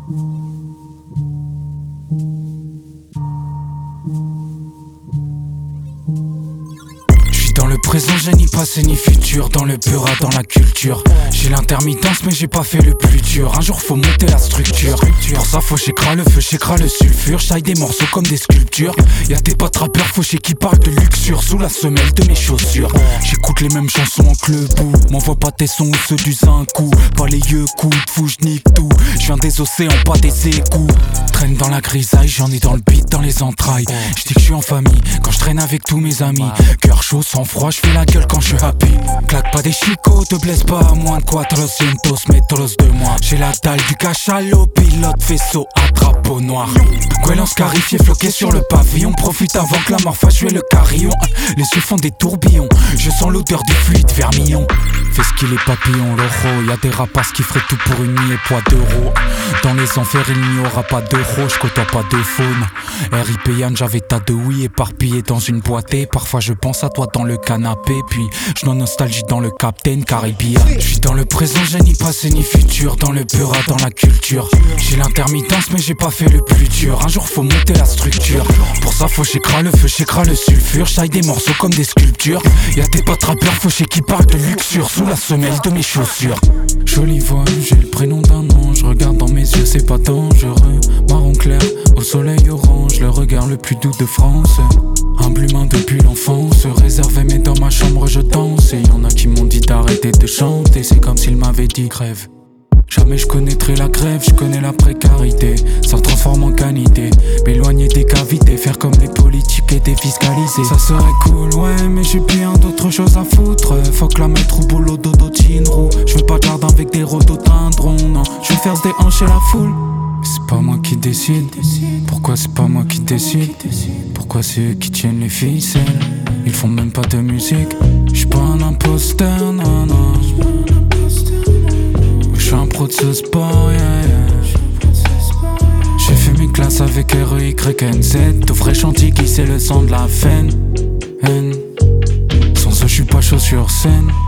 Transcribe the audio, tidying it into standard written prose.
Dans le présent, j'ai ni passé ni futur. Dans le bureau, dans la culture. J'ai l'intermittence, mais j'ai pas fait le plus dur. Un jour, faut monter la structure. Pour ça, faut chécra le feu, chécra le sulfure. J'taille des morceaux comme des sculptures. Y'a des potes rappeurs, faut chez qui parlent de luxure. Sous la semelle de mes chaussures. J'écoute les mêmes chansons en clubou. M'envoie pas tes sons ou ceux du Zinkou. Pas les yeux coups de fou, j'nique tout. J'viens des océans, pas des égouts. Traîne dans la grisaille, j'en ai dans le beat, dans les entrailles. J'dis que j'suis en famille, quand j'traîne avec tous mes amis. Cœur chaud, sans froid, j'fais la gueule quand j'suis happy. Claque pas des chicots, te blesse pas à moins de 400 métros de moi. J'ai la dalle du cachalot, pilote vaisseau à drapeau noir. Gueulon scarifié, floqué sur le pavillon. Profite avant que la mort fasse jouer le carillon. Les yeux font des tourbillons, je sens l'odeur du fluide vermillon. Fais ce qu'il est papillon, l'euro. Y'a des rapaces qui feraient tout pour une nuit et poids d'euros. Dans les enfers, il n'y aura pas d'euros, je côtoie pas de faune. R.I.P. Yann, j'avais tas de oui éparpillés dans une boîtée. Parfois je pense à toi dans le canapé, puis je n'en nostalgie dans le Captain Caribbean. J'suis dans le présent, j'ai ni passé ni futur. Dans le bureau, dans la culture. J'ai l'intermittence, mais j'ai pas fait le plus dur. Un jour faut monter la structure. Pour ça faut chécra le feu, chécra le sulfure. J'taille des morceaux comme des sculptures. Y'a des potes rappeurs, faut chez qui parlent de luxure. Sous la semelle de mes chaussures. Jolie voix, j'ai le prénom d'un ange. Regarde dans mes yeux, c'est pas dangereux. Marron clair, au soleil orange. Le regard le plus doux de France. Humble humain depuis l'enfance. Réservé mais dans ma chambre je danse. Et y'en a qui m'ont dit d'arrêter de chanter. C'est comme s'ils m'avaient dit crève. Jamais je connaîtrai la grève, je connais la précarité. Ça se transforme en canité. M'éloigner des cavités, faire comme les politiques et défiscaliser. Ça serait cool, ouais, mais j'ai bien d'autres choses à foutre. Faut que la mettre au boulot, dodo, roux. Je veux pas de jardin avec des rhododendrons, non. Je veux faire se déhancher la foule. Mais c'est pas moi qui décide. Pourquoi c'est pas moi qui décide? Pourquoi c'est eux qui tiennent les ficelles? Ils font même pas de musique. J'suis pas un imposteur, non, non. J'suis un pro de ce sport, yeah. J'ai fait mes classes avec R.E.Y.N.Z. Tout vrai chantier qui c'est le sang de la faine. Sans eux j'suis pas chaud sur scène.